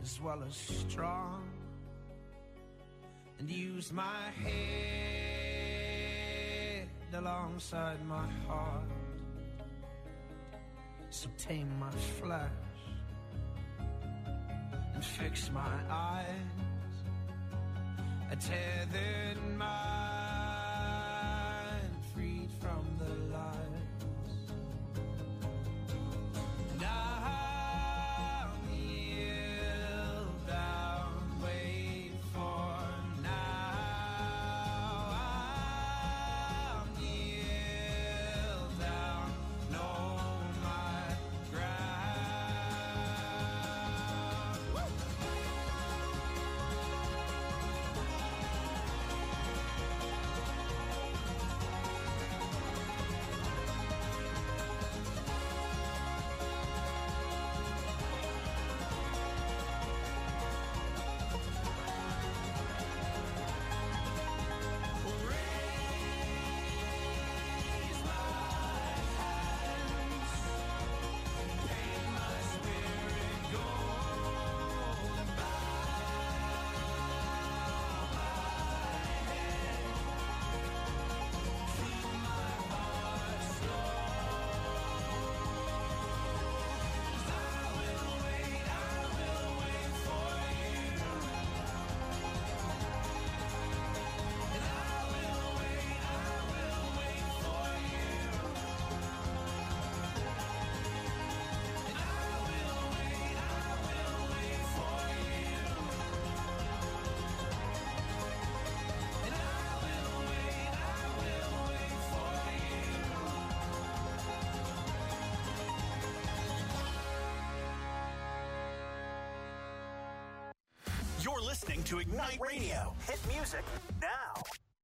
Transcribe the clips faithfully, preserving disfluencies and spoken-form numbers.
as well as strong, and use my head alongside my heart. So tame my flesh and fix my eyes, a tethered mind freed from the lies. And I'll kneel down, wait for now. I'll kneel down, know my ground. Woo! Raise my hands, paint my spirit gold, and bow my head, feel my heart slow. 'Cause I will wait, I will wait for you, and I will wait, I will wait for you, and I will wait, I will wait for you, and I will wait, I will wait for you. You're listening to Ignite Radio. Hit music now.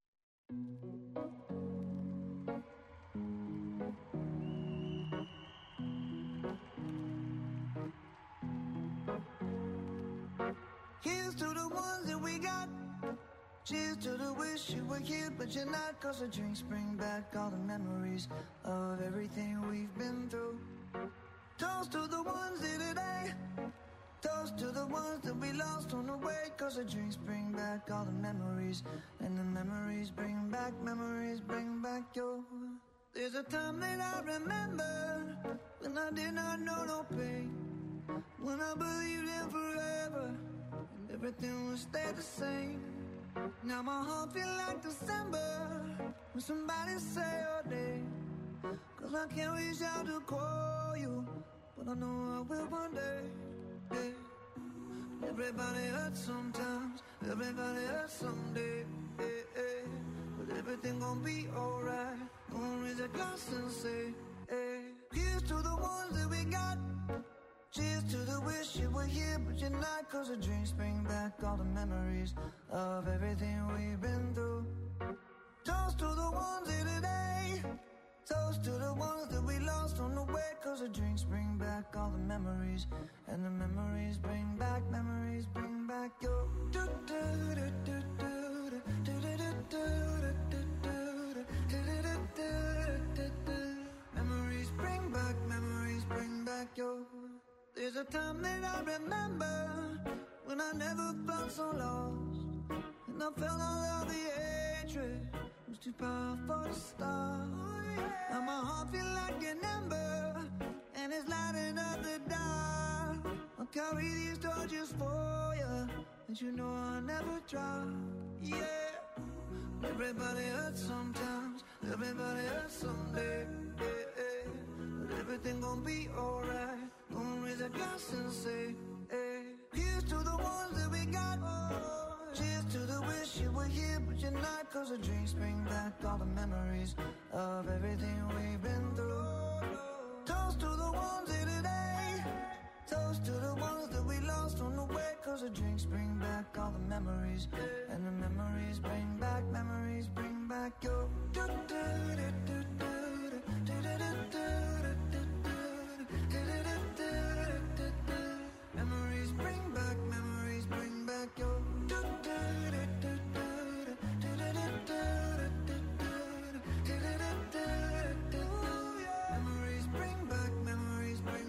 Here's to the ones that we got. Cheers to the wish you were here, but you're not. Cause the drinks bring back all the memories of everything we've been through. Toast to the ones here today. Toast to the ones that we lost on the way. Cause the drinks bring back all the memories. And the memories bring back, memories bring back your. There's a time that I remember when I did not know no pain. When I believed in forever and everything would stay the same. Now my heart feel like December when somebody say your name. Cause I can't reach out to call you, but I know I will one day. Yeah. Everybody hurts sometimes, everybody hurts someday. Yeah, yeah. But everything gon' be alright. Gonna raise a glass and say, hey. Here's to the ones that we got. Cheers to the wish you were here, but you're not. Cause the drinks bring back all the memories of everything we've been through. Toast to the ones here today. Toast to the ones that we lost on the way. Cause the drinks bring back all the memories. And the memories bring back, memories bring back your. Memories bring back, memories bring back your. There's a time that I remember when I never felt so lost. And I felt all of the hatred was too powerful to stop. Now my heart feel like an ember and it's lighting up the dark. I'll carry these torches for you, and you know I'll never drop. Yeah. Everybody hurts sometimes, everybody hurts someday. Yeah, yeah. But everything gon' be alright. Gonna raise a glass and say, hey. Here's to the ones that we got. Cheers to the wish you were here, but you're not. Cause the drinks bring back all the memories of everything we've been through. Toast to the ones here today. Toast to the ones that we lost on the way. Cause the drinks bring back all the memories. And the memories bring back, memories bring back your. Memories bring back, memories bring back your. Memories bring back, memories bring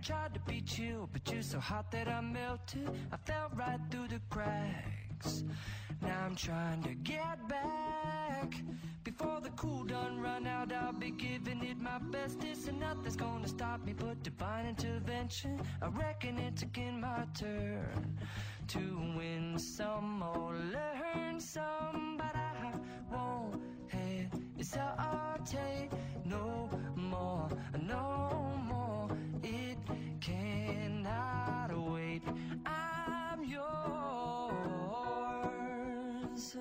tried to be chill, but you're so hot that I melted. I fell right through the cracks. Now I'm trying to get back. Before the cool done run out, I'll be giving it my bestest, and nothing's gonna stop me but divine intervention. I reckon it's again my turn to win some or learn some, but I won't hesitate no more, no more. It cannot wait. I'm yours.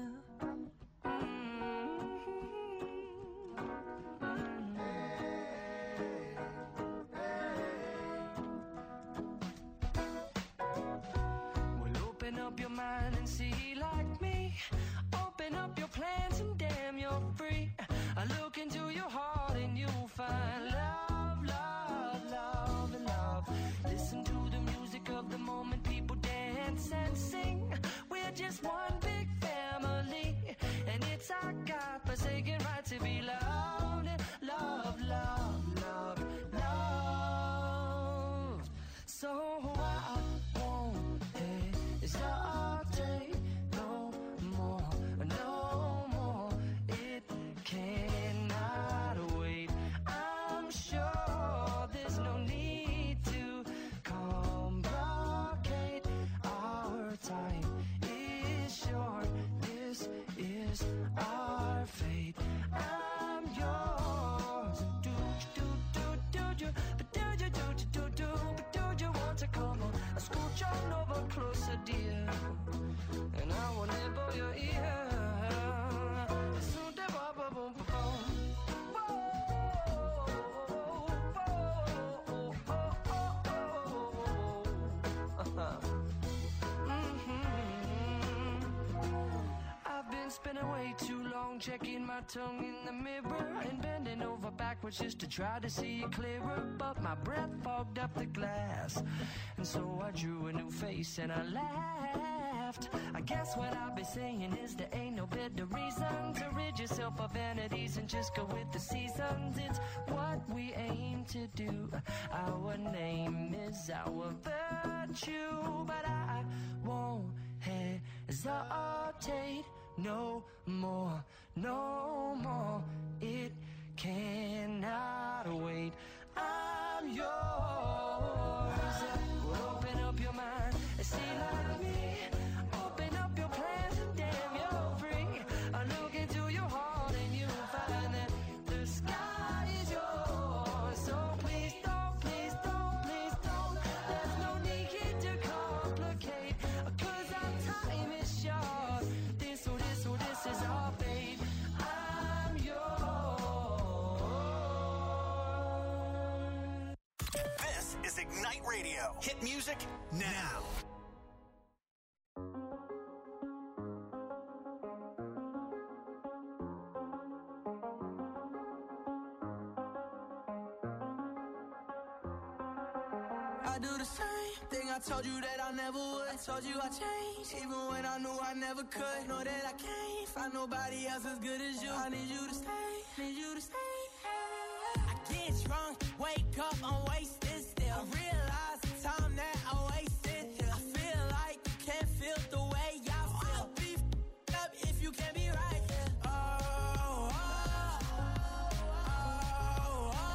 Open up your mind and see like me. Open up your plans and damn, you're free. I look into your heart and you'll find love, love, love, and love. Listen to the music of the moment, people dance and sing. We're just one big family, and it's our God-forsaken right to be loved. Love, love, love, love. So I won't hesitate no more, no more. It cannot wait. I'm sure there's no need to complicate. Our time is short. This is our fate. I'm yours. Do do do do do, but do you do do do, but do you want to come on? Scooch on over closer, dear, and I will nibble your ear. Soon the bubble boom boom boom. Whoa, whoa, oh, oh, oh. Mhm. I've been spinning way too long, checking my tongue in the mirror and bending over backwards just to try to see it clearer. But my breath fogged up the glass, and so I drew a new face and I laughed. I guess what I'll be saying is there ain't no better reason to rid yourself of vanities and just go with the seasons. It's what we aim to do. Our name is our virtue, but I won't hesitate no more, no more. It cannot wait. I'm yours. Open up your mind and see like me. Open up your plans and damn, you're free. I look into your heart and you'll find that the sky is yours. So please don't, please don't, please don't. There's no need to complicate, 'cause our time is short. This, oh, this, oh, this is our fate. I'm yours. This is Ignite Radio. Hit music now. I do the same thing I told you that I never would. I told you I changed, even when I knew I never could. Know that I can't find nobody else as good as you. I need you to stay, need you to stay. I get drunk, wake up, I'm wasted still. I realize the time that I wasted here. I feel like you can't feel the way I feel. I'll be f***ed up if you can't be right here. Oh, oh, oh, oh,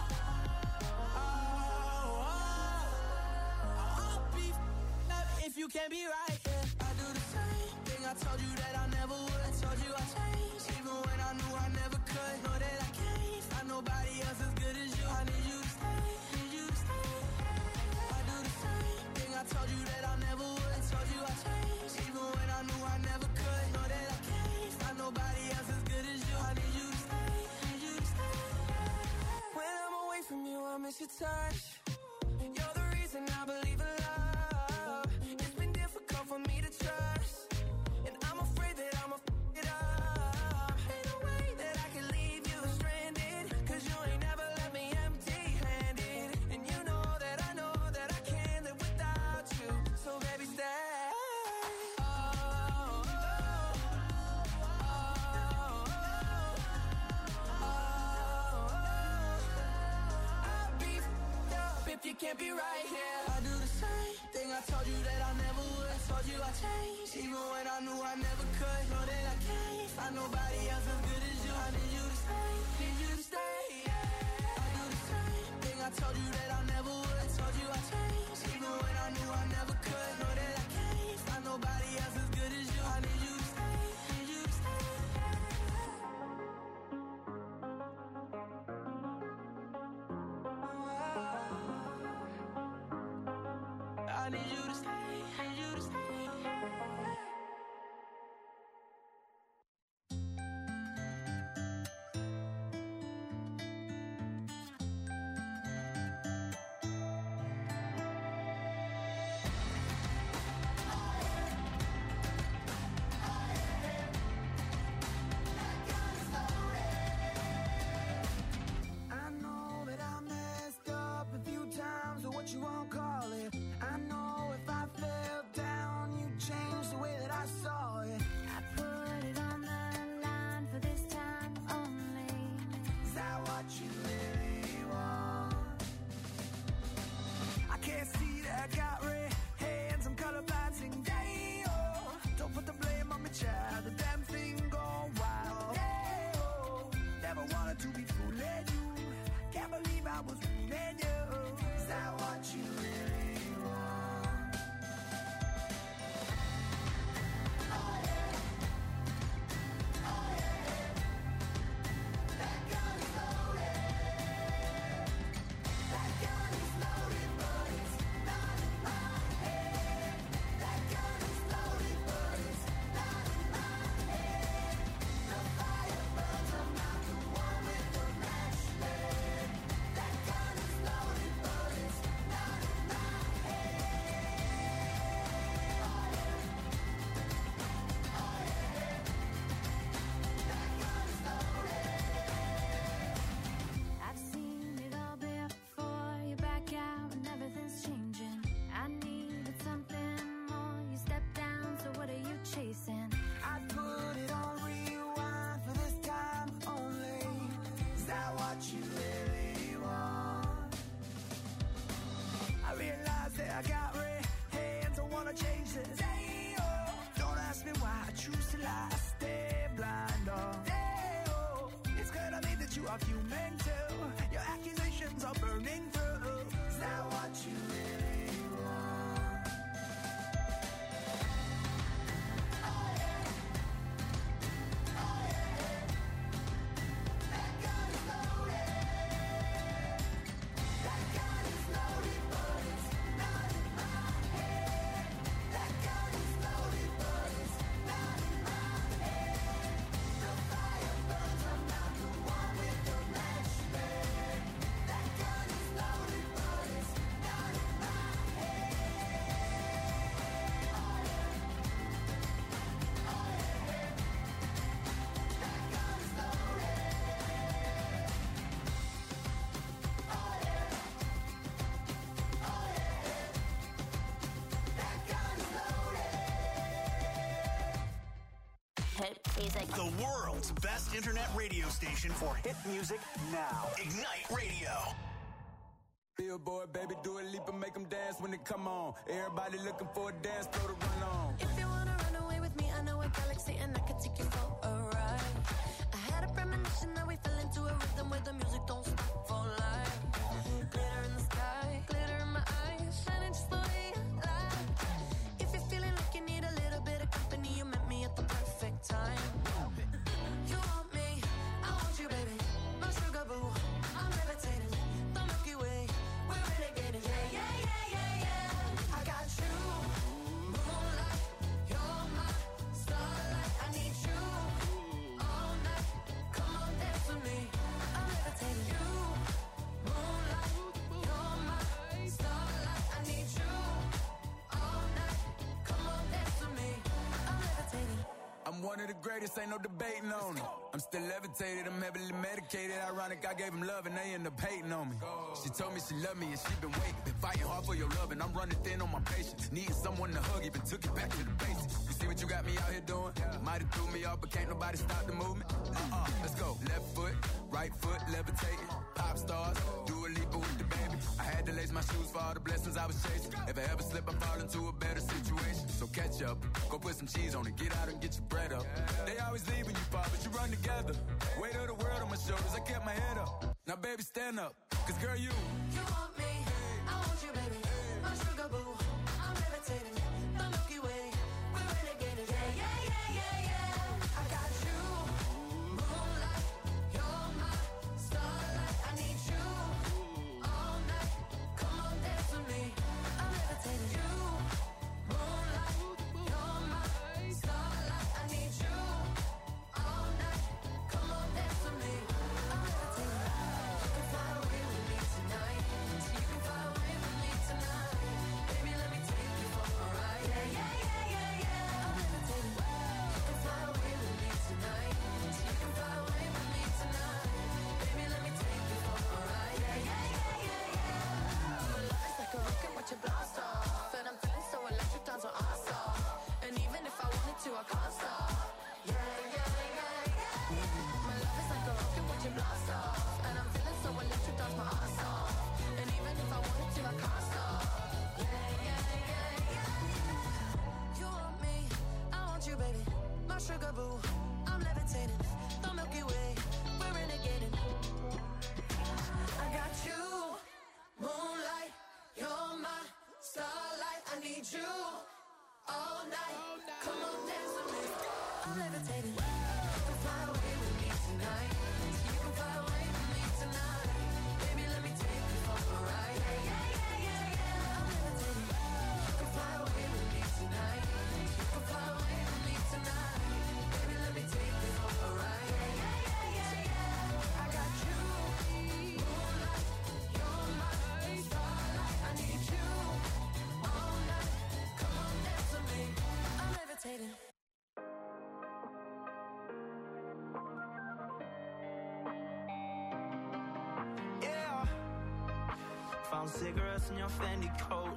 oh, oh. I'll be f***ed up if you can't be right here. I do the same thing I told you that I never would. I told you I changed, even when I knew I never could. Know that I can't find nobody else as good as you. I need you to stay, need you to stay. I do the same thing I told you that I never would. I told you I changed, even when I knew I never could. Know that I can't find nobody else as good as you. I need you to stay, need you to stay. When I'm away from you, I miss your touch. You're the reason I believe in love. It's been difficult for me to trust, and I'm afraid that I'ma f*** it up. Ain't no way that I can leave you stranded, 'cause you ain't never left me empty-handed. And you know that I know that I can't live without you. So baby, stay. Oh, oh, oh, oh, oh, oh. I'll be f***ed up it can't be right, yeah. I do the same thing I told you that I never would. I told you I changed, even when I knew I never could. Know that I can't find nobody else as good as you. I need you to stay, need you to stay, yeah. I do the same thing I told you that I never would. I told you I changed, even when I knew I never could. Know that I can't find nobody else as good as you. I need you to stay, need you to stay, I need you to stay, need you to stay. I know that I messed up a few times, or what you won't call it. I know if I fell down, you'd change the way that I saw it. I put it on the line for this time only. Is that what you really want? I can't see that I got red hands, I'm colorblind sing day, oh. Don't put the blame on me, child, the damn thing gone wild. Hey, oh. Never wanted to be fooling you, can't believe I was fooling you. Is that what you really want? Oh yeah, oh yeah, that gun is loaded. That gun is loaded, but it's not in my head. That gun is loaded, but it's not in my head. The fire burns, I'm not the one with the match lit. That gun is loaded, but it's not in my head. Oh yeah, oh yeah, that gun is loaded. I've seen it all before. You back out and everything's changing. I needed something more. You step down, so what are you chasing? I put it on rewind for this time only. Is that what you really want? I realize that I got red hands, I wanna change this. Hey, oh. Don't ask me why I choose to lie, I stay blind, oh. Hey, oh. It's clear to me that you are human too. Your accusations are burning through. Is that what you really want? Oh yeah, oh yeah, that gun is loaded. That gun is loaded, but it's not in my head. That gun is loaded, but it's not in my head. The fire burns, I'm not the one with the match lit. That gun is loaded, but it's not in my head. Oh yeah, oh yeah, that gun is loaded. Oh yeah, oh yeah, that gun is loaded. Hit music. The world's best internet radio station for hit music now. Ignite Radio. Billboard, baby, do a leap and make them dance when they come on. Everybody looking for a dance floor to run on. If you wanna run away with me, I know a galaxy and I can take you for a ride. I had a premonition that we fell into a rhythm where the music don't stop for life. Glitter in the sky, glitter in my eyes, shining just the way you like. If you're feeling like you need a little bit of company, you met me at the perfect time. You want me, I want you, baby. My sugar boo, I'm levitating. The Milky Way, we're renegading. Yeah, yeah, yeah, yeah, yeah. I got you, moonlight. You're my starlight. I need you all night. Come on, dance with me. I'm levitating. You one of the greatest, ain't no debating on it. I'm still levitated, I'm heavily medicated. Ironic, I gave him love and they end up hating on me. She told me she loved me and she been waiting. Been fighting hard for your love and I'm running thin on my patience. Needing someone to hug, even took it back to the basics. You see what you got me out here doing? Might have threw me off, but can't nobody stop the movement. Uh-uh, let's go. Left foot, right foot, levitating. Pop stars, do a leap with the baby. I had to lace my shoes for all the blessings I was chasing. If I ever slip, I fall into a better situation. So catch up, go put some cheese on it, get out and get your bread up. They always leave when you fall, but you run together. Weight of the world on my shoulders, I kept my head up. Now baby, stand up, cause girl, you You want me, I want you, baby. My sugar boo, I'm levitating. The Milky Way, we're renegading. Yeah, yeah, yeah, yeah, yeah. I got you, moonlight. You're my starlight. I need you all night. Come on, dance with me. I'm levitating. You, moonlight. You're my starlight. I need you all night. Come on, dance with me. I'm levitating. You can fly away with me tonight. You can fly away with me tonight. Baby, let me take you for a ride. Yeah, yeah, yeah, yeah, yeah. I'm levitating. You can fly away with me tonight. You can fly away with me tonight. Baby, let me take you for a ride. Yeah, yeah, yeah, yeah, yeah. My love is like a rocket, watch it blast off. And I'm feeling so electric, dance on our stop. And even if I wanted to, I can't stop. Yeah, yeah, yeah, yeah. My love is like a rocket, watch it blast off. And I'm feeling so electric, dance my ass off. And even if I wanted to, I can't stop. Yeah, yeah, yeah, yeah. You want me, I want you, baby. My sugar boo, I'm levitating. The Milky Way, we're renegading. I got you, moonlight. You're my starlight. I need you all night. Come on, dance with me. I'm levitating. You can fly away with me tonight. You can fly away with me tonight. Baby, let me take you for a ride. Yeah, yeah, yeah, yeah, yeah. I'm levitating. You can fly away with me tonight. You can fly away with me tonight. Baby, let me take you for a ride. Yeah, yeah, yeah, yeah, yeah. I got you, moonlight. You're my starlight. I need you all night. Come on, dance with me. I'm levitating. Yeah. Found cigarettes in your Fendi coat.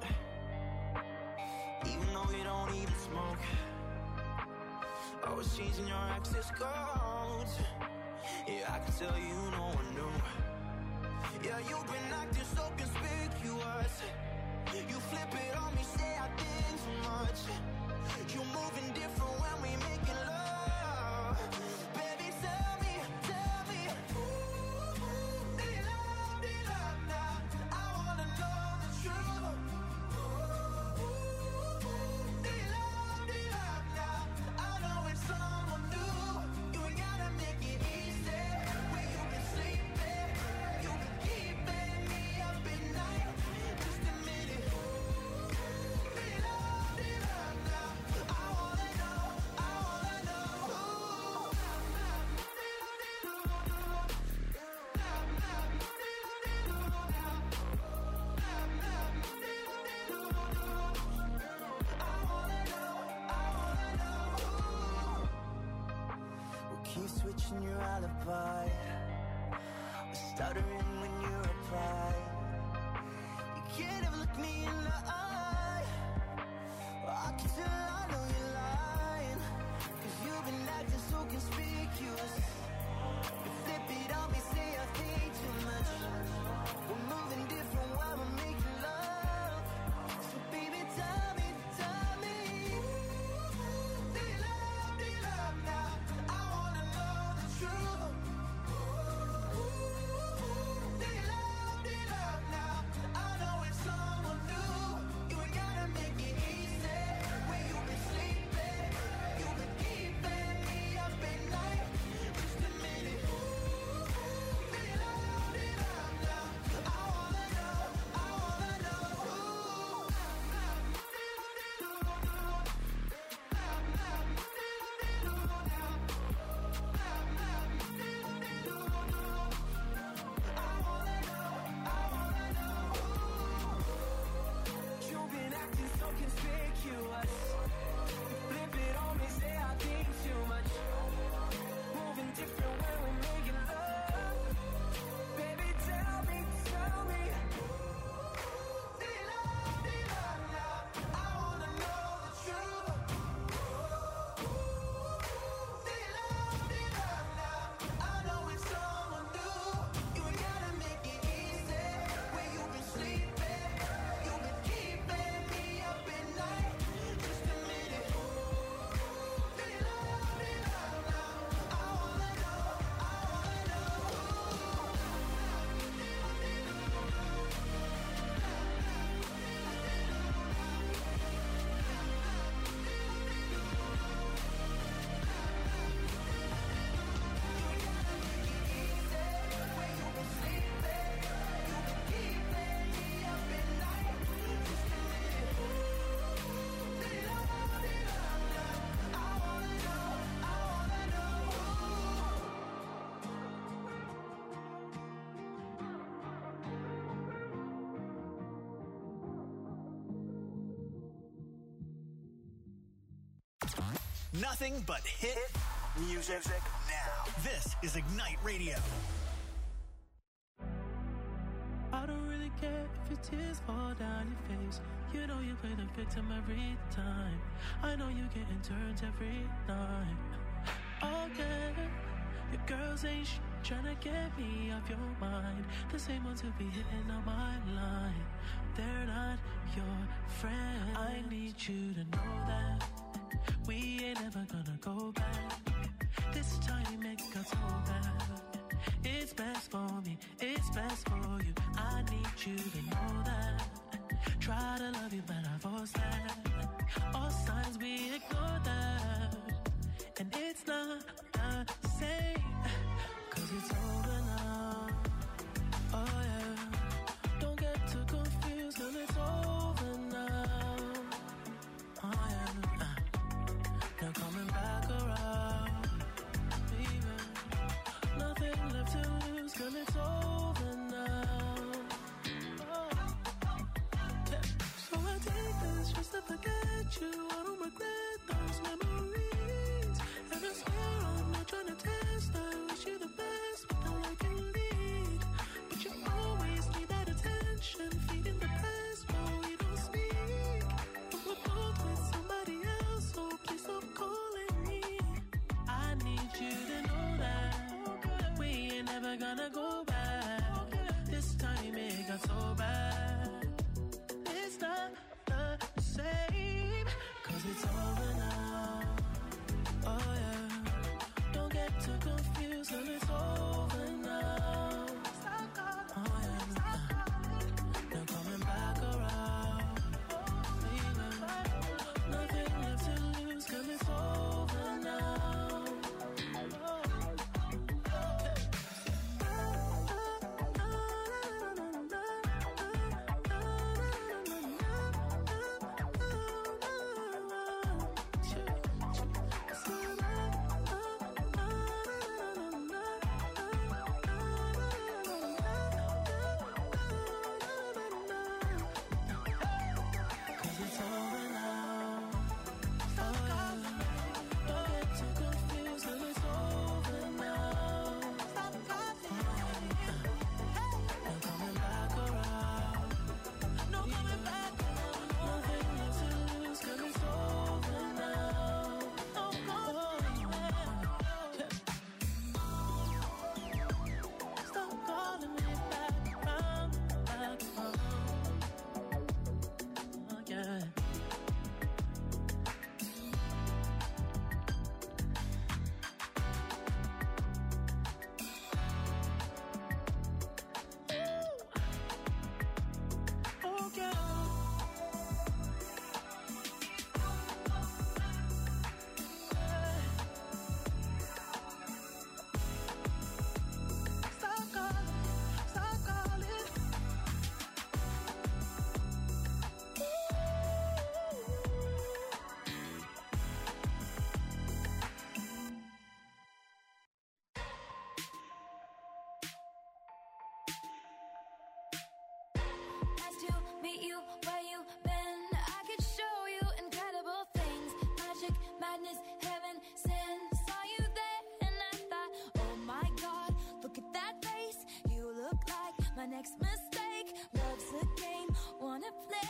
Even though you don't even smoke. Always changing your access codes. Yeah, I can tell you no one knew. Yeah, you've been acting so conspicuous. You flip it on me, say I think too much. You moving different when we making love. Baby, tell me, tell me, ooh, do you love, do you love now? I wanna know the truth. Ooh, do you love, do you love now? I know it's someone new. You ain't gotta make it easy. Where you been sleeping, you been keeping me up at night. Just a minute. Do you love, do you love now? I wanna know, I wanna know. We'll keep switching your alibi. We're stuttering when you reply. You can't ever look me in the eye. Well, I can tell I know you're lying. Cause you've been acting so conspicuous. You flip it on me, say I think too much. We're moving different while we're making love. So baby, tell me, tell me, do you love, do you love now? I wanna know the truth. Do you love, do you love now? I know it's someone new. Nothing but hit music now. This is Ignite Radio. I don't really care if your tears fall down your face. You know you play the victim every time. I know you getting turns every night. Okay, your girls ain't sh- trying to get me off your mind. The same ones who be hitting on my line. They're not your friend. I need you to know that we ain't ever gonna go back. This time it got so bad. It's best for me, it's best for you. I need you to know that. Try to love you, but I force that. All signs we ignore that. And it's not the same, cause it's over now. Oh yeah, don't get too confused, cause it's over now. Oh yeah, uh, now coming back around, baby. Nothing left to lose, cause it's over now. Oh. Yeah. So I take this just to forget you. I don't regret those memories. And I swear I'm not trying to test. I wish you the best, but all I can lead. But you always need that attention, feeding the past while we don't speak. But we're both with somebody else, so please stop calling me. I need you to know that we ain't never gonna go back. This time it got so bad. It's not the same, cause it's over now. Oh yeah, don't get too confused, cause it's over now. Oh yeah, now coming back around, baby. Nothing left to lose, cause it's over now. Cause it's over now. Oh yeah, don't get too confused, cause it's over now. Now coming back around. No coming back around. Nothing left to lose, cause it's over now. No going back. Stop calling me back around, back around. Oh yeah. Oh yeah. Stop calling, stop calling. Nice to meet you where you been. I could show you incredible things. Magic, madness, heaven, sin. Saw you there and I thought, oh my god, look at that face. You look like my next mistake. Love's a game, wanna play.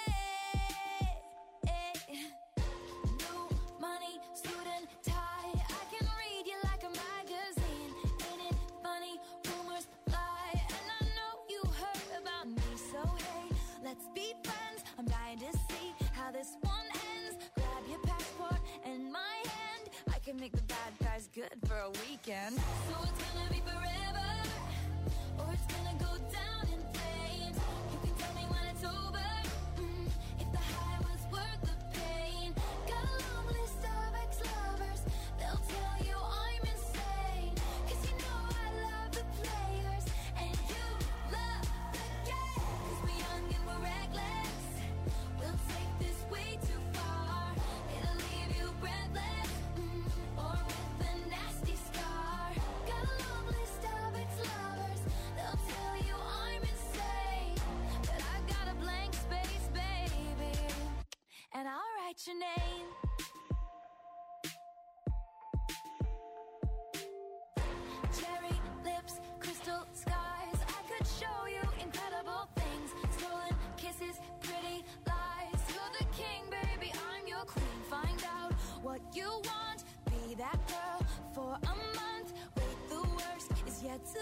New money, suit and tie. I can read you like a magazine. Ain't it funny? Rumors fly. And I know you heard about me. So hey, let's be friends. I'm dying to see how this one ends. Grab your passport and my hand. I can make the bad guys good for a weekend. So it's gonna be forever, or it's gonna go down in flames. You can tell me when it's over, mm, if the high was worth the pain. Got a long list of ex-lovers, they'll tell you I'm insane. Cause you know I love the players, and you love the game. Cause we're young and we're reckless, we'll take this way too far. It'll leave you breathless, mm, or with a nasty scar. Got a long list of ex-lovers, they'll tell you I'm insane. But I got a blank space, baby, and I'll write your name. to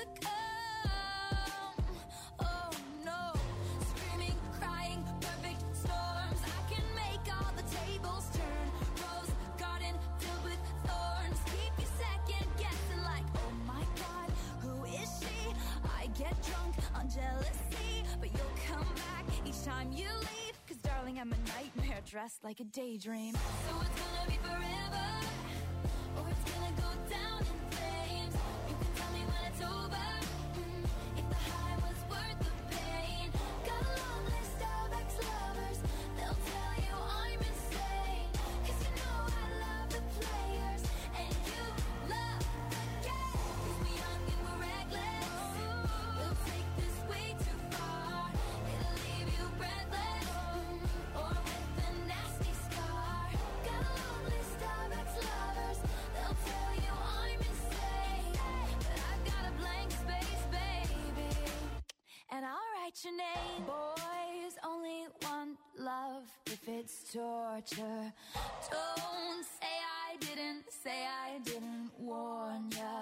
come. Oh no, screaming, crying, perfect storms. I can make all the tables turn. Rose garden filled with thorns. Keep you second guessing like, oh my God, who is she? I get drunk on jealousy, but you'll come back each time you leave. Cause darling, I'm a nightmare dressed like a daydream. So it's gonna be forever, or it's gonna go down in flames. You can tell me when it's over, mm, if the high was worth the pain. Got a long list of ex-lovers, they'll tell you I'm insane. Cause you know I love the players, and you love the game. Cause we're young and we're reckless, we'll take this way too far. It'll leave you breathless, mm, or with a nasty scar. Got a long list of ex-lovers, they'll tell you I'm insane. But I've got a blank space, baby, and I'll write your name. Boys only want love if it's torture. Don't say I didn't, say I didn't warn ya.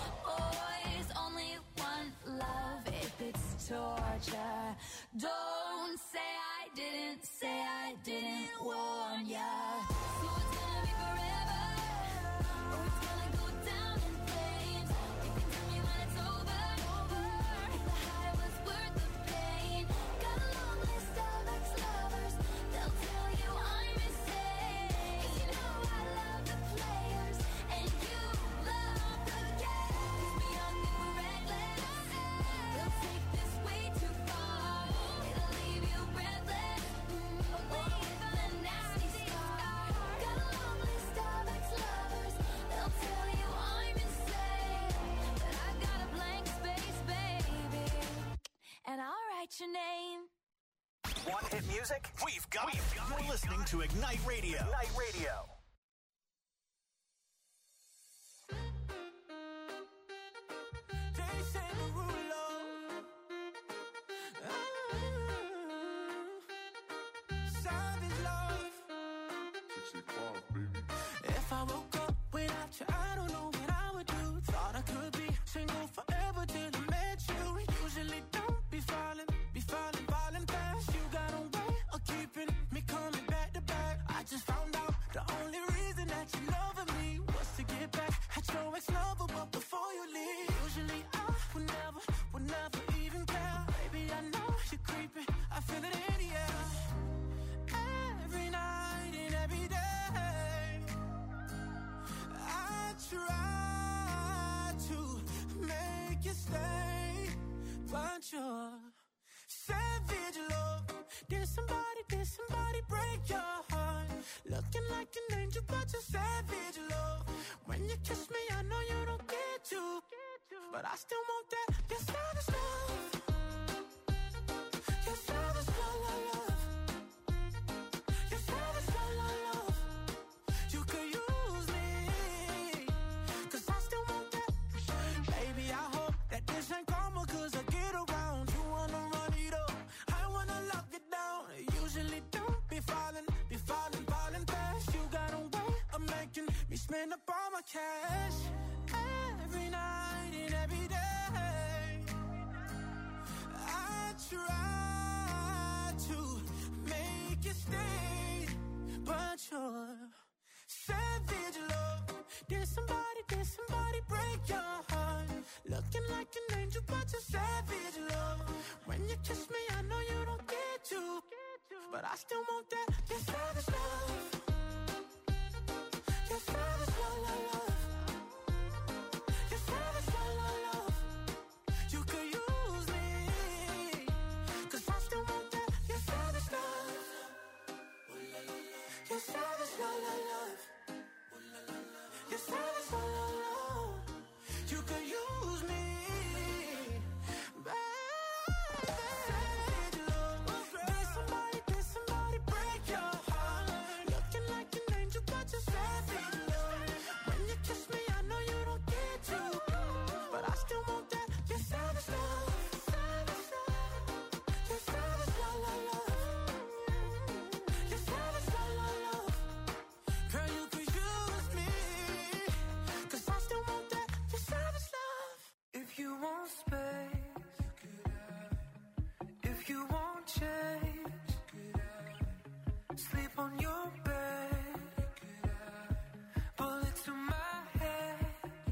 Boys only want love if it's torture. Don't say I didn't, say I didn't warn ya. So it's gonna be forever, or it's gonna go down in flames. You can tell me when it's over, if the high was worth the pain. Got a long list of ex-lovers, they'll tell you I'm insane. Cause you know I love the players, and you love the game. Cause we're young and we're reckless, we'll take this way too far. It'll leave you breathless, mm, or with a nasty scar. Got a long list of ex-lovers, they'll tell you I'm insane. But I've got a blank space, baby, and I'll write your name. Want hit music? We've got it. You're listening to Ignite Radio. Ignite Radio. Jason Derulo. Ah, Savage love. If I woke up without you, I don't know what I would do. Thought I could be single forever till I met you. Usually don't be falling, be falling, falling fast. You got a way of keeping me coming back to back. I just found out the only reason that you loving me was to get back at your ex-lover, but before you leave, usually I would never, would never even care. Baby, I know you're creeping, I feel it in the air. Every night and every day, I try to make you stay, but you're savage love. Did somebody, did somebody break your heart? Looking like an angel, but you're savage love. When you kiss me, I know you don't get to, but I still want that. Your savage love, your savage love, love, love. Your savage love, love, love. You could use me, cause I still want that. Baby, I hope that this ain't karma, cause I get around. You wanna run it up, I wanna lock it down. Usually don't be falling, be falling, falling fast. You got a way of making me spend up all my cash. Every night and every day, I try to make you stay, but you're savage love. Did somebody, did somebody break your heart? Looking like an angel, but you're savage love. When you kiss me, I know you don't get to, but I still want that. Your savage love, your savage love, love, love. Your savage love, love, love. You could use me, cause I still want that. Your savage love, your savage love, love, love. Your savage love, love, love. You could use me, baby. Savage love. Did somebody, did somebody break your heart? Looking like an angel, but you're savage love. When you kiss me, I know you don't get to, but I still want that. Your savage love, savage love. Your savage love, love, love. Your savage love, love, love. Girl, you could use me, cause I still want that. Your savage love. on your bed. Bullet to my head.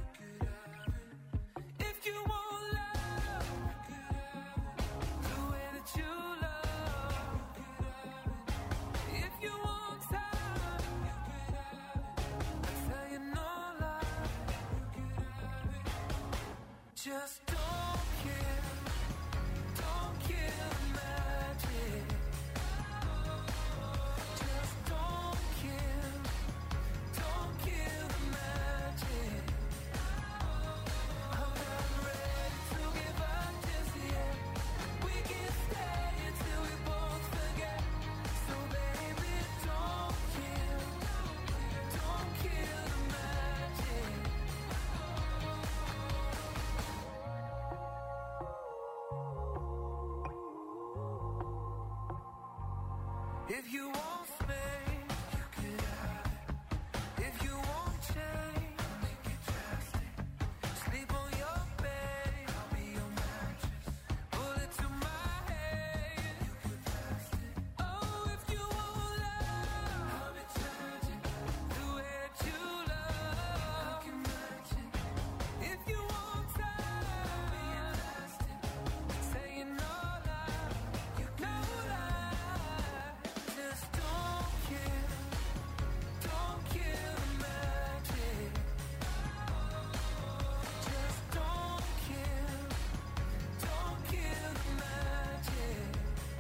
If you want love, the way that you love. If you want time, I tell you no lie. Just don't kill, don't kill the magic. Just don't kill, don't kill the magic. I'm not ready to give up just yet. We can stay until we both forget. So baby, don't kill, don't kill the magic. If you want space, you could have it. If you want change, make it drastic. Sleep on your bed, I'll be your mattress. Bullet to my head, you could blast it. Oh, if you want love, I'll be charging. The way that you love, I can match it. If you want time, I'll be elastic. Saying no lie, you no lie. Just don't kill, don't kill the magic. Just don't kill, don't kill the magic.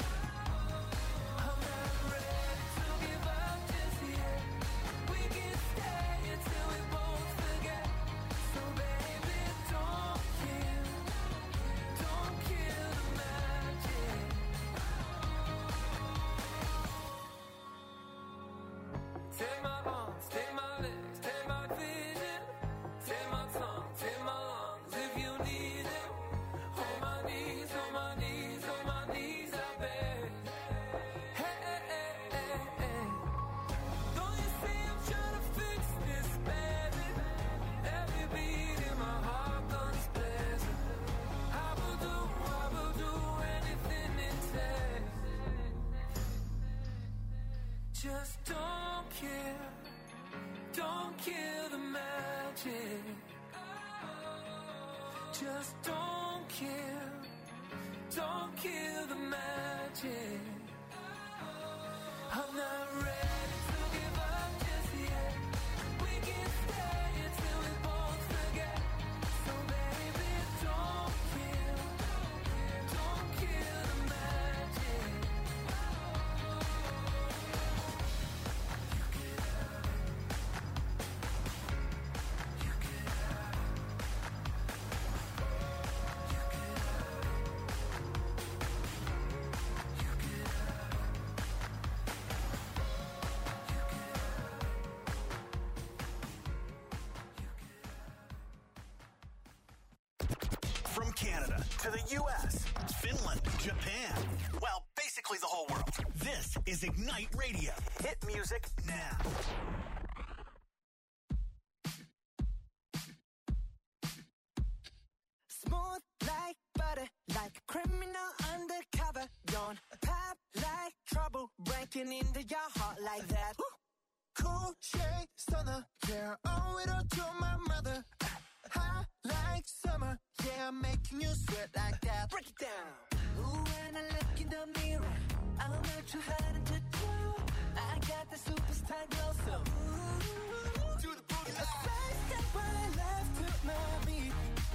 I'm not ready to give up just yet. We can stay until we both forget. So baby, don't kill, don't kill the magic. Take my arms, take my legs, take my vision. Take my tongue, take my lungs if you need it. On my knees, on my knees, on my knees, I beg. Hey, hey, hey, hey, hey. Don't you see I'm trying to fix this, baby? Every beat in my heart guns blazing. I will do, I will do anything it takes. Just don't kill, don't kill the magic. Just don't kill, don't kill the magic. I'm not ready to give up just yet. We can stay until we both forget. So baby, don't kill, don't kill the magic. You can have it. You can have it. You can have it. You can have it. You can have it. From Canada to the U S, Finland, Japan. Well, basically the whole world. This is Ignite Radio. Hit music now. Smooth like butter, like a criminal undercover. Don't pop like trouble, breaking into your heart like that. Cool shade stunner, yeah, owe it all to my mother. Hot like summer, yeah, I'm making you sweat like that. Break it down. Ooh, when I look in the mirror, I'm not too hard to do. I got the superstar glow, so ooh, do the boogie line. A side step when I left to my beat.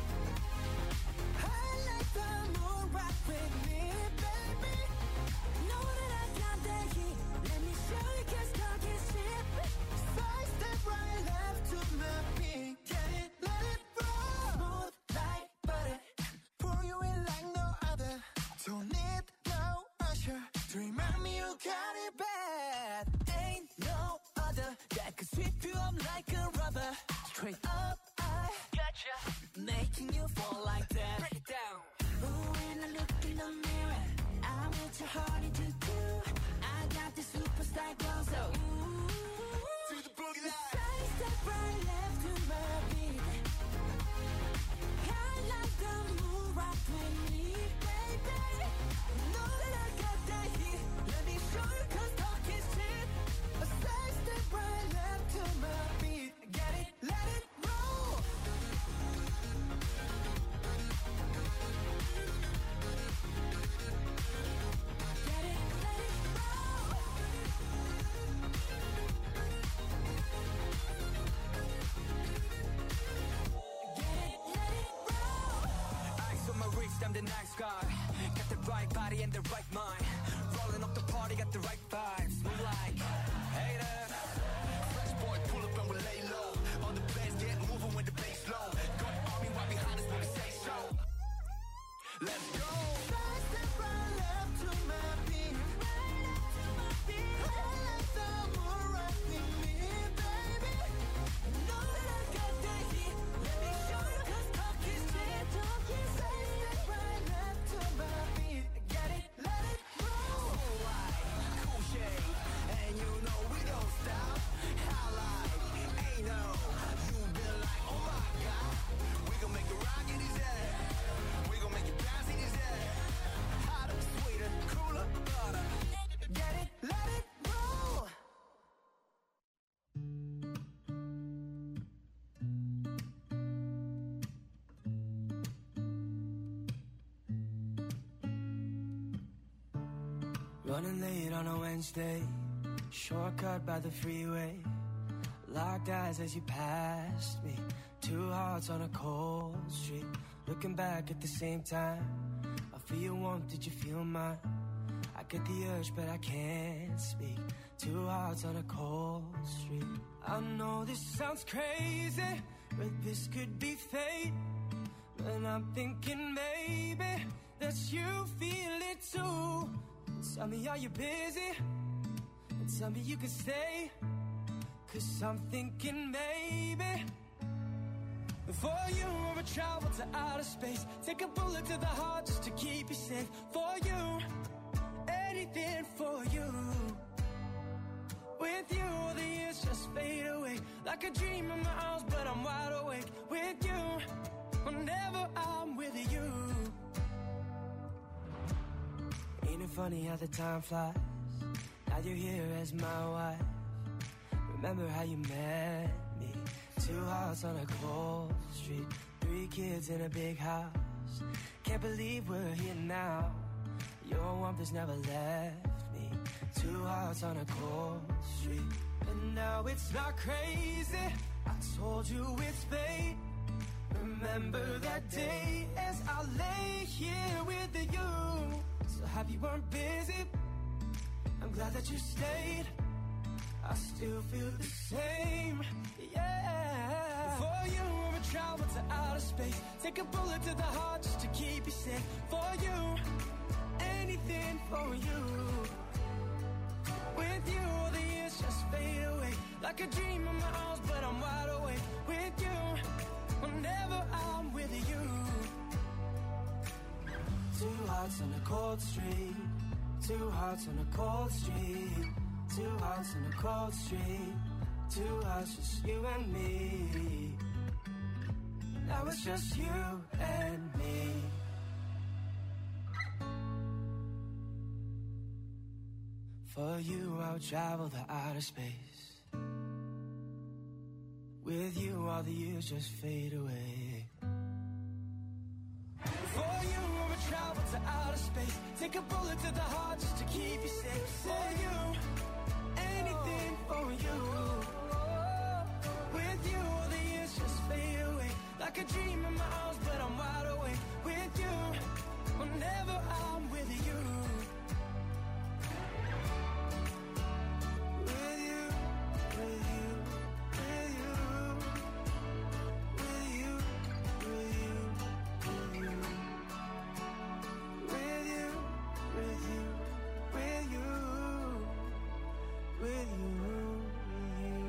I like the moon rock with me, baby. Know that I got that heat. Let me show you, can't stop your shit. Side step right left to my beat. Get it, let it roll. Smooth like butter. Pour you in like no other. Don't need no usher to remind me you got it bad. Ain't no other that could sweep you up like a rubber. Straight up, I gotcha. Making you fall like that. Break it down. Ooh, when I look in the mirror, I'm what you're hard to do. I got the superstar glow, so ooh, do the boogie line. Side step right left to my beat. I like the moon rock with me, baby. Know that I got that heat. Let me show you, 'cause talk is cheap. nice guy. Got the right body and the right mind. Rolling up the party, got the right vibes. Move like haters. Fresh boy, pull up and we lay low. All the bands get moving when the bass low. Got army right behind us when we say so. Let's go. Side step right left to my beat. Right up to my beat. I like the more rock with me, baby. You know that I got that heat. Let me show you 'cause talk is cheap. Talk is side step right left to my beat. Get it, let it roll. White, cool shade, and you know we don't stop. Highlight, ain't no. You been like, oh my God. We gon' make it rock in his head. We gon' make it bounce in his head. Hotter, sweeter, cooler, butter. Get it, let it roll. Running late on a Wednesday, shortcut by the freeway. Locked eyes as you passed me. Two hearts on a cold street. Looking back at the same time. I feel your warmth, did you feel mine? I get the urge, but I can't speak. Two hearts on a cold street. I know this sounds crazy, but this could be fate. And I'm thinking maybe that you feel it too. Tell me, are you busy? And tell me you can stay. Cause I'm thinking maybe for you I would travel to outer space. Take a bullet to the heart just to keep you safe. For you, anything for you. With you, all the years just fade away. Like a dream in my arms, but I'm wide awake. With you, whenever I'm with you. Ain't it funny how the time flies? Now you're here as my wife. Remember how you met me? Two hearts on a cold street. Three kids in a big house. Can't believe we're here now. Your warmth has never left me. Two hearts on a cold street. And now it's not crazy. I told you it's fate. Remember that day as I lay here with you. So happy you weren't busy. I'm glad that you stayed. I still feel the same, yeah. For you, I would travel to outer space. Take a bullet to the heart just to keep you safe. For you, anything for you. With you, all the years just fade away. Like a dream in my arms, but I'm wide awake. With you, whenever I'm with you. Two hearts on a cold street. Two hearts on a cold street. Two hearts on a cold street. Two hearts, just you and me. Now it's just you and me. For you, I'll travel the outer space. With you, all the years just fade away. For you, I would travel to outer space. Take a bullet to the heart just to keep you safe. For you, anything for you. With you, all the years just fade away. Like a dream in my arms, but I'm wide awake. With you, whenever I'm with you. With you, with you, with you. With you, with you, with you. With you, with you, with you. With you, with you.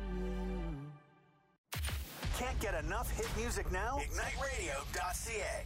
Can't get enough hit music now? Ignite Radio dot C A.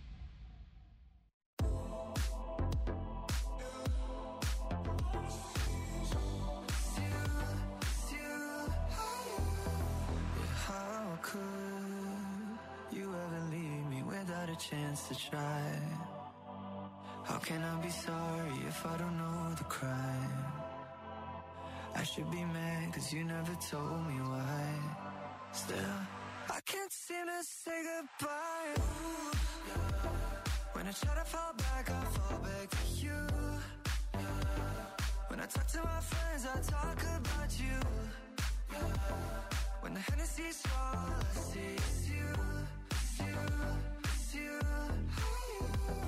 How could you ever leave me without a chance to try? How can I be sorry if I don't know the crime? I should be mad cause you never told me why. Still, I can't seem to say goodbye. Ooh, yeah. When I try to fall back, I fall back to you. Yeah. When I talk to my friends, I talk about you. Yeah. When the Hennessy's all I see is you, it's you, it's you.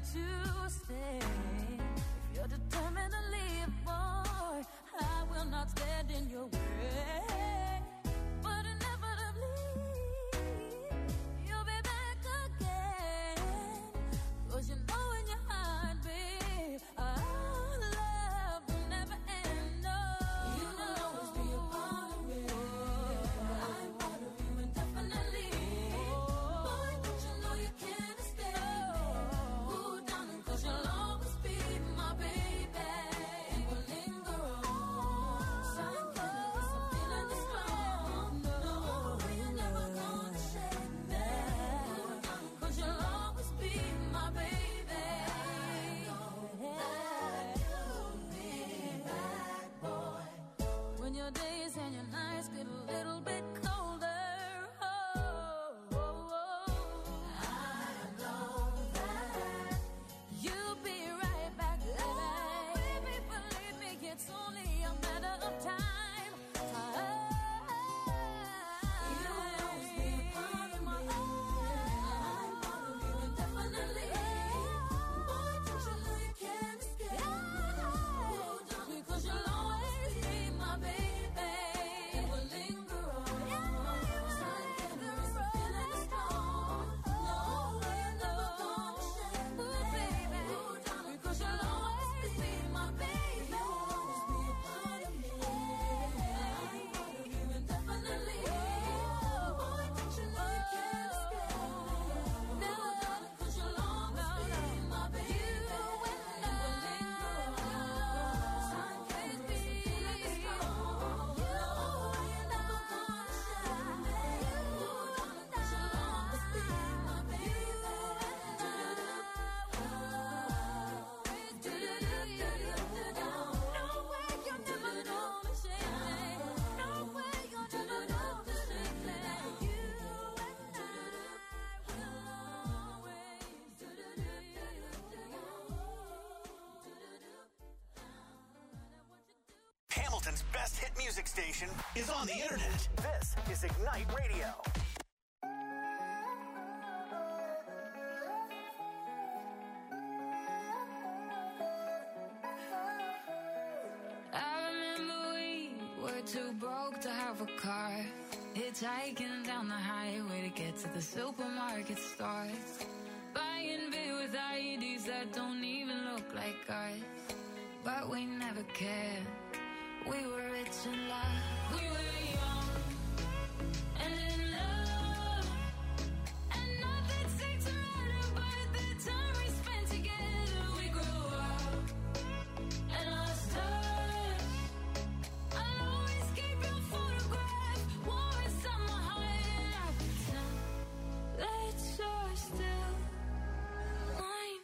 to stay. If you're determined to leave, boy, I will not stand in your way. But inevitably, you'll be back again. 'Cause you know in your heart, babe, our love will never end. No, you will always be a part of me. I'm part of you indefinitely. Boy, don't you know you can't escape me? Ooh, darling, 'cause you'll always be my baby. And we'll linger on. Sign cannabis, I'm feeling this strong. No, you're never gonna shake me. Ooh, darling, 'cause you'll always be my baby. When your days and your nights get a little bit colder, oh, oh, oh, I know that you'll be right back, baby. Baby, believe me, it's only a matter of time. Time. You will always be a part of me. I'm part of you indefinitely. Boy, don't you know you can't escape? Oh, darling, 'cause you'll always be my baby. And we'll linger on. Sign cannabis, I'm feeling strong. No, you're never gonna shake me, baby. Oh, darling, 'cause you'll always be my baby. You'll always be a part of me. I'm part of you indefinitely. Boy, don't you know you can't escape? No, darling, 'cause you'll always be my baby. And we'll linger on. Sign cannabis, I'm feeling strong. No, you're never gonna shake me. Oh, darling, 'cause you'll always be my baby. No way you're never gonna shake me. No way you're never gonna shake me. You and I will always. Hamilton's best hit music station is on the internet. This is Ignite Radio. I remember we were too broke to have a car, hitchhiking down the highway to get to the supermarket stores, buying beer with I E Ds that don't even look like ours. But we never cared. We were rich in love. We were young and in love, and nothing seemed to matter but the time we spent together. We grew up and lost touch. I'll always keep your photograph warm inside my heart, and I pretend that you're still mine.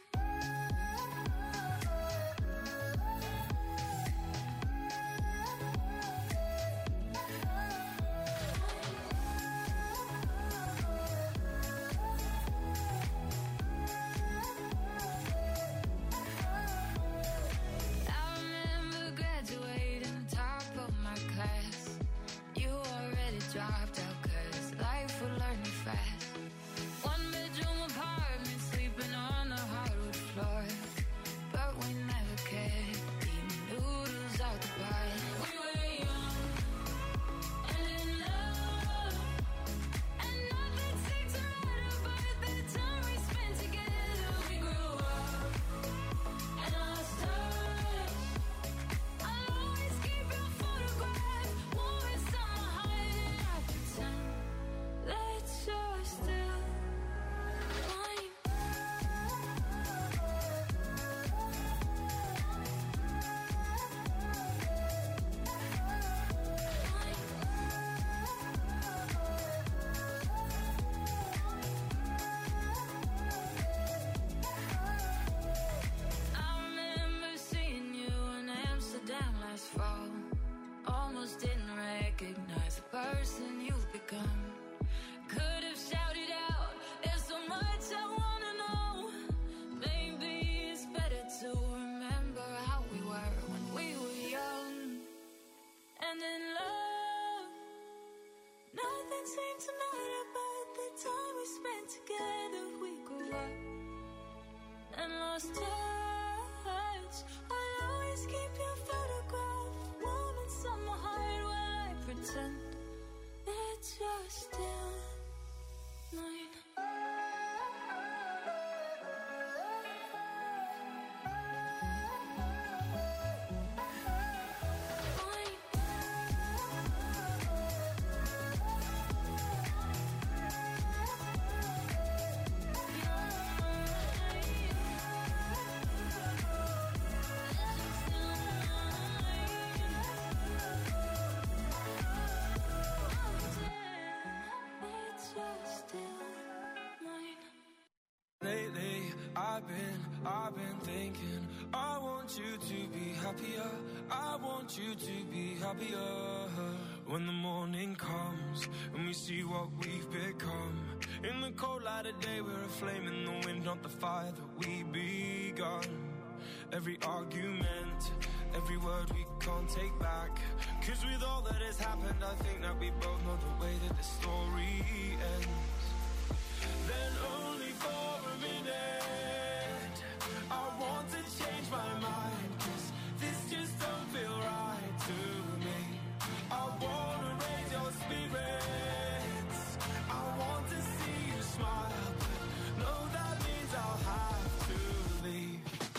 I've been thinking, I want you to be happier. I want you to be happier. When the morning comes and we see what we've become. In the cold light of day, we're a flame in the wind, not the fire that we begun. Every argument, every word we can't take back. Cause with all that has happened, I think that we both know the way that the story ends. Then only for a minute, I want to change my mind. Cause this just don't feel right to me. I wanna raise your spirits, I want to see you smile. But no, that means I'll have to leave.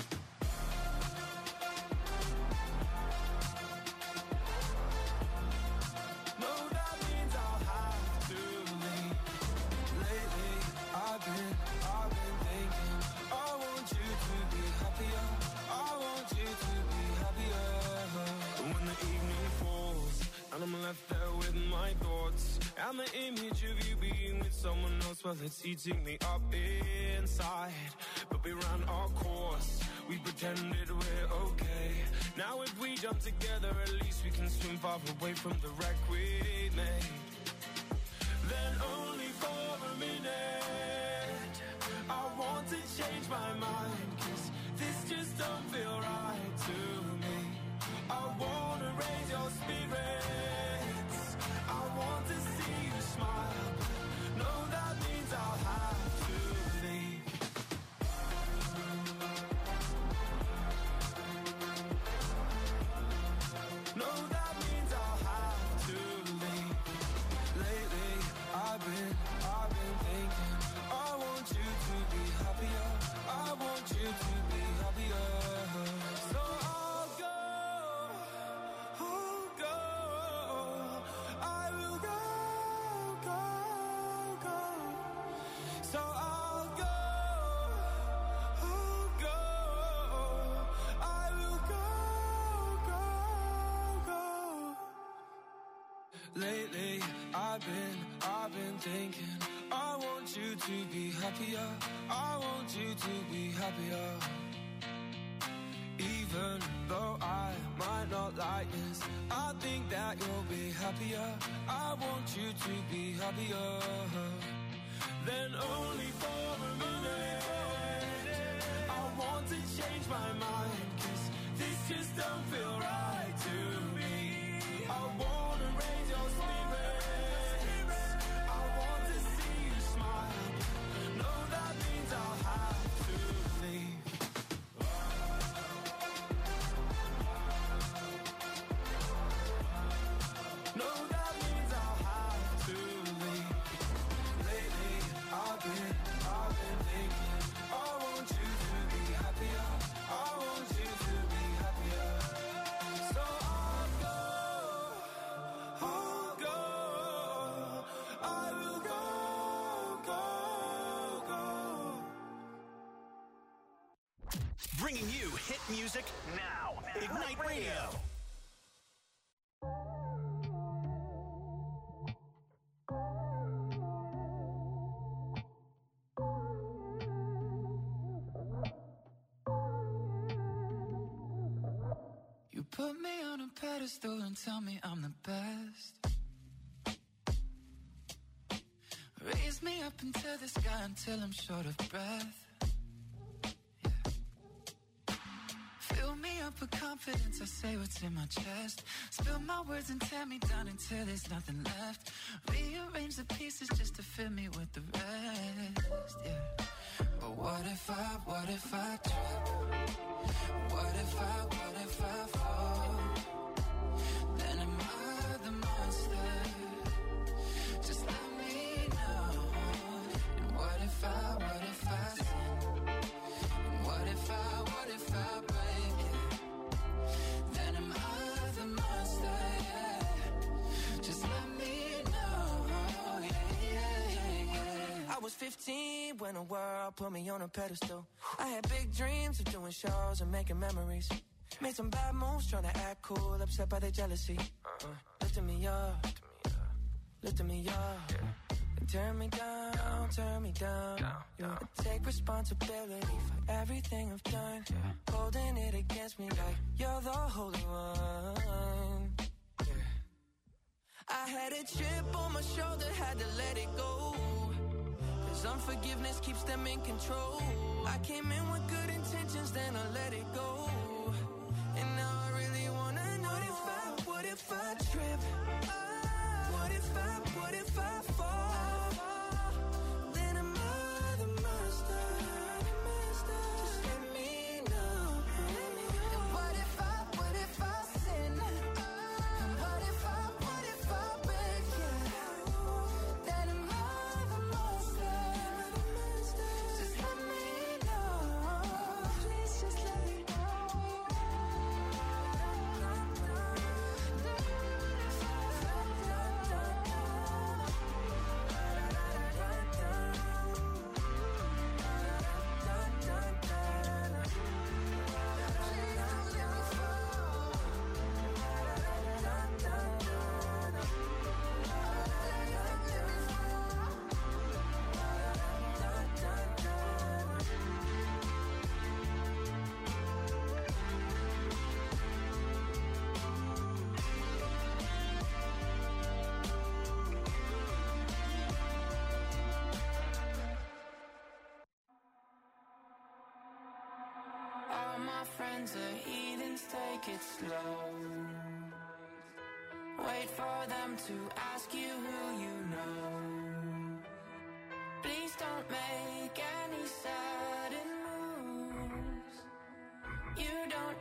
No, that means I'll have to leave. Lately, I've been, I've been thinking, I want you to be happier. I want you to be happier. When the evening falls and I'm left there with my thoughts, and the image of you being with someone else, well, it's eating me up inside. But we ran our course, we pretended we're okay. Now if we jump together, at least we can swim far away from the wreck we made. Then only for a minute, I want to change my mind. Cause this just don't feel right to me. I wanna raise your spirits, I want to see you smile. No, that means I'll have to leave. No, that means I'll have to leave. Lately, I've been, I've been thinking, I want you to be happier. I want you to be happier. So I'll go, I'll go, I will go, go, go. So I'll go, I'll go, I will go, go, go. Lately, I've been, I've been thinking, I want you to be happier. I want you to be happier. Even though I might not like this, I think that you'll be happier. I want you to be happier. Then only for a minute, I want to change my mind. Cause this just don't feel right to me. I wanna raise your spirits, I want to see you smile. No, that means I'll have to leave. No, that means I'll have to leave. Lately, I've been, I've been thinking, I want you to be happier. I want you to be happier. So I'll go, I'll go, I will go, go, go. Bringing you hit music now. Ignite Radio. You put me on a pedestal and tell me I'm the best. Raise me up into the sky until I'm short of breath. Yeah. Fill me up with confidence, I say what's in my chest. Spill my words and tear me down until there's nothing left. Rearrange the pieces just to fill me with the rest. Yeah. But what if I, what if I trip? What if I, what if I fall? Then am I the monster? Just let me know. And what if I, what if I sin? And what if I, what if I break it? Then am I the monster? Yeah. Just let me know. Yeah, yeah, yeah, yeah. I was fifteen when the world put me on a pedestal. I had big dreams of doing shows and making memories. Made some bad moves trying to act cool, upset by their jealousy. Uh, lifting me up, lifting me up. turn me down, turn me down. Down, down. I take responsibility for everything I've done. Holding it against me like you're the holy one. Yeah. I had a chip on my shoulder, had to let it go. Cause unforgiveness keeps them in control. I came in with good intentions, then I let it go. And now I really wanna know, what if I, what if I trip? What if I, what if I fall? Then am I the master? Just let me know. And what if I, what if I sin? And what if I, what if I break you? Then am I the master? Just let me know. Please just let me know. All my friends are heathens, take it slow. Wait for them to ask you who you know. Please don't make any sudden moves. You don't